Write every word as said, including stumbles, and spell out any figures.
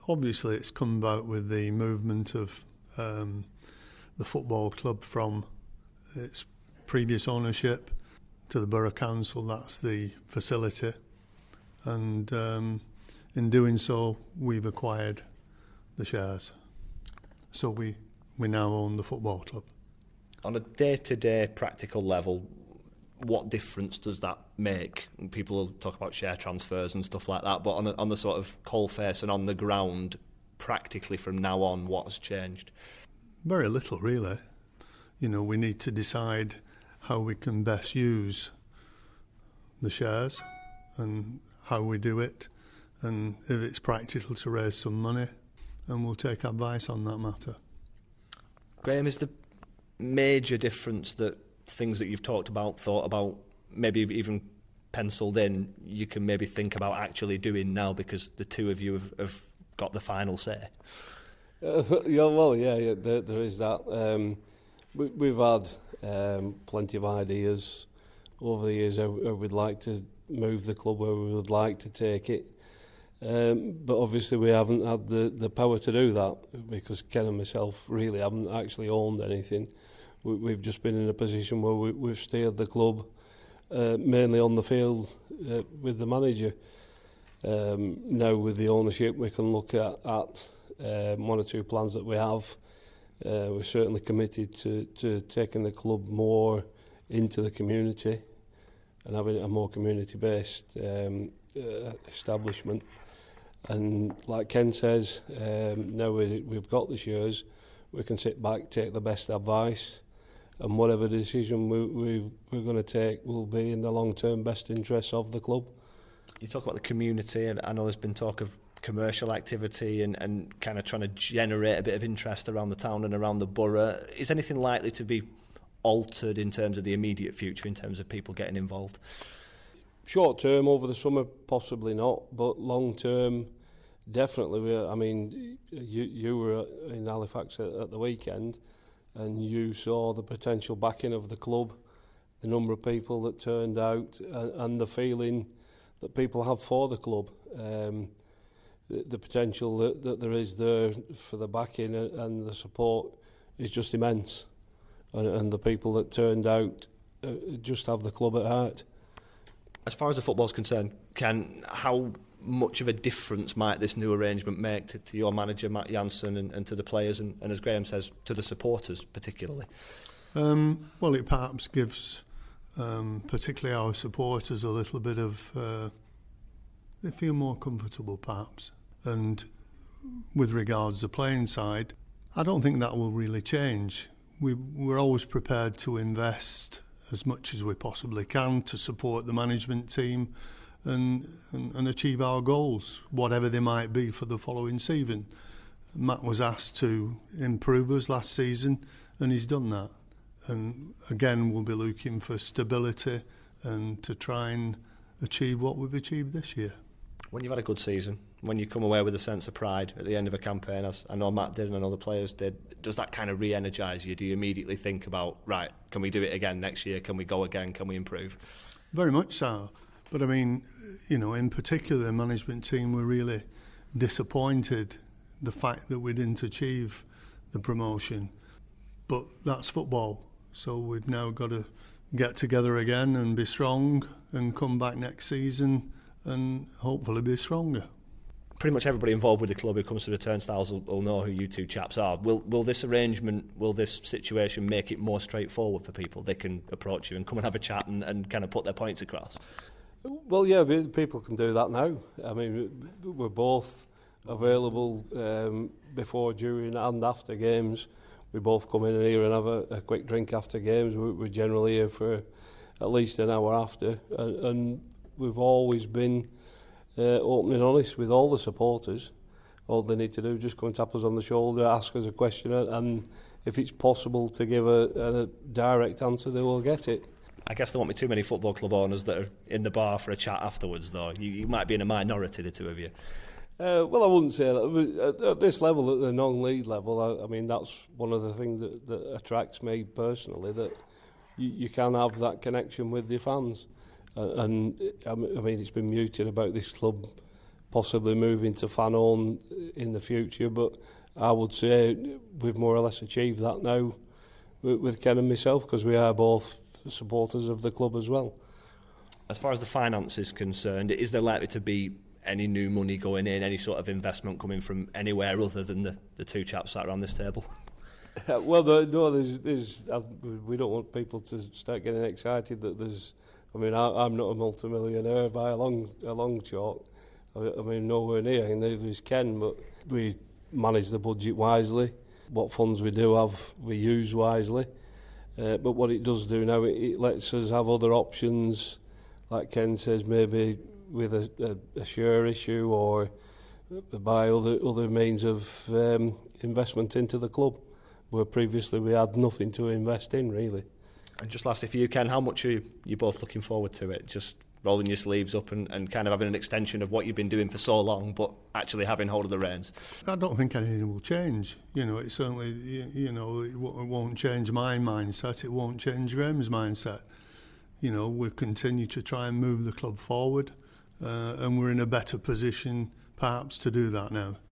Obviously, it's come about with the movement of um, the football club from its previous ownership to the Borough Council. That's the facility. And um, in doing so, we've acquired the shares. So we, we now own the football club. On a day-to-day practical level, what difference does that make? People will talk about share transfers and stuff like that, but on the, on the sort of coalface and on the ground, practically from now on, what has changed? Very little, really. You know, we need to decide how we can best use the shares and how we do it, and if it's practical to raise some money, and we'll take advice on that matter. Graham, is the major difference that things that you've talked about, thought about, maybe even penciled in, you can maybe think about actually doing now because the two of you have, have got the final say? Uh, yeah, well, yeah, yeah there, there is that. Um, we, we've had um, plenty of ideas over the years how, how we'd like to move the club, where we would like to take it. Um, but obviously we haven't had the, the power to do that because Ken and myself really haven't actually owned anything. We, we've just been in a position where we, we've steered the club uh, mainly on the field uh, with the manager. Um, now with the ownership we can look at, at um, one or two plans that we have. Uh, we're certainly committed to, to taking the club more into the community and having a more community-based um, uh, establishment. And like Ken says, um, now we, we've got the shares, we can sit back, take the best advice, and whatever decision we, we, we're going to take will be in the long-term best interests of the club. You talk about the community, and I know there's been talk of commercial activity and, and kind of trying to generate a bit of interest around the town and around the borough. Is anything likely to be altered in terms of the immediate future, in terms of people getting involved? Short term, over the summer, possibly not, but long term, definitely. We, I mean, you, you were in Halifax at, at the weekend, and you saw the potential backing of the club, the number of people that turned out, and, and the feeling that people have for the club. Um, the, the potential that, that there is there for the backing and, and the support is just immense, and, and the people that turned out uh, just have the club at heart. As far as the football's concerned, Ken, how much of a difference might this new arrangement make to, to your manager, Matt Jansen, and, and to the players, and, and as Graham says, to the supporters particularly? Um, well, it perhaps gives um, particularly our supporters a little bit of... Uh, they feel more comfortable, perhaps. And with regards to the playing side, I don't think that will really change. We, we're always prepared to invest as much as we possibly can to support the management team and, and, and achieve our goals, whatever they might be for the following season. Matt was asked to improve us last season, and he's done that. And again, we'll be looking for stability and to try and achieve what we've achieved this year. When you've had a good season, when you come away with a sense of pride at the end of a campaign, as I know Matt did and I know the players did, does that kind of re-energise you? Do you immediately think about, right, can we do it again next year? Can we go again? Can we improve? Very much so. But I mean, you know, in particular, the management team were really disappointed the fact that we didn't achieve the promotion. But that's football. So we've now got to get together again and be strong and come back next season and hopefully be stronger. Pretty much everybody involved with the club who comes to the turnstiles will, will know who you two chaps are. Will will this arrangement, will this situation make it more straightforward for people? They can approach you and come and have a chat and, and kind of put their points across. Well, yeah, people can do that now. I mean, we're both available um, before, during and after games. We both come in here and have a, a quick drink after games. We, we're generally here for at least an hour after. And, and we've always been uh, open and honest with all the supporters. All they need to do is just come and tap us on the shoulder, ask us a question, and if it's possible to give a, a direct answer, they will get it. I guess there won't be too many football club owners that are in the bar for a chat afterwards, though. You, you might be in a minority, the two of you. Uh, well, I wouldn't say that. At, at this level, at the non-league level, I, I mean, that's one of the things that, that attracts me personally, that you, you can have that connection with your fans. Uh, and, I mean, it's been muted about this club possibly moving to fan-owned in the future, but I would say we've more or less achieved that now with, with Ken and myself, because we are both supporters of the club as well. As far as the finance is concerned, is there likely to be any new money going in, any sort of investment coming from anywhere other than the, the two chaps sat around this table? Well, the, no, there's, there's, uh, we don't want people to start getting excited that there's. I mean, I, I'm not a multimillionaire by a long, a long chalk. I, I mean, nowhere near, and neither is Ken. But we manage the budget wisely. What funds we do have, we use wisely. Uh, but what it does do now, it, it lets us have other options. Like Ken says, maybe with a, a, a share issue or by other other means of um, investment into the club, where previously we had nothing to invest in, really. And just lastly for you, Ken, how much are you, you both looking forward to it? Just rolling your sleeves up and, and kind of having an extension of what you've been doing for so long, but actually having hold of the reins? I don't think anything will change. You know, it certainly, you, you know, it, w- it won't change my mindset. It won't change Graham's mindset. You know, we continue to try and move the club forward, uh, and we're in a better position perhaps to do that now.